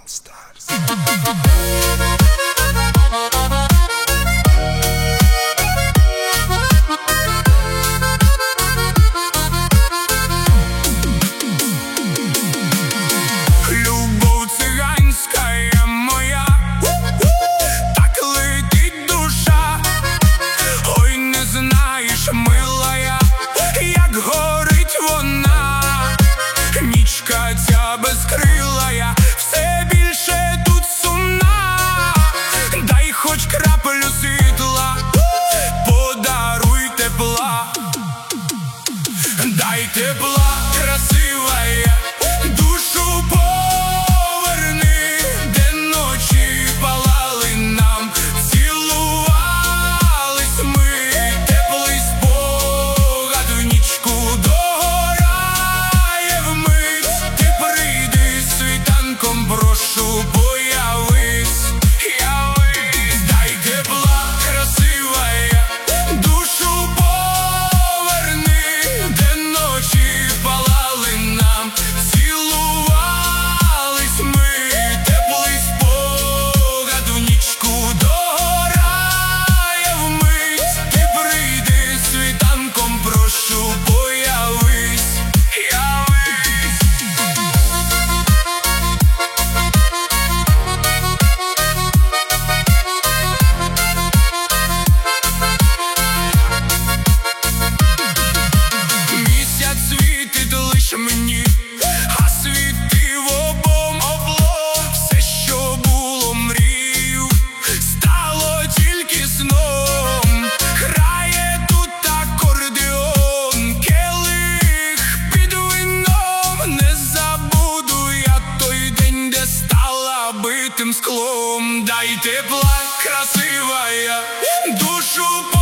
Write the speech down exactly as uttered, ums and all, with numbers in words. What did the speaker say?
All Stars. Любов циганська моя, так летить душа. Ой, не знаєш, милая, як горить вона. Нічка ця безкрилая, все більше тут сумна. Дай хоч краплю світла, подаруй тепла. Дай тепла, красивая, душу поверни, де ночі палали нам, цілувались ми, теплий спогад в нічку догорає вмить. Ти прийди світанком, прошу, появись, явись. Дай тепла, красивая, душу поверни, де ночі палали нам, цілувались ми, теплий спогад в нічку догорає вмить. Ти прийди світанком, прошу, появись, явись. Місяць світить лиш мені, а світив обом облом. Все, що було мрією, стало тільки сном. Грає тут акордеон, келих під вином. Не забуду я той день, де стала битим склом. Дай тепла, красивая, душу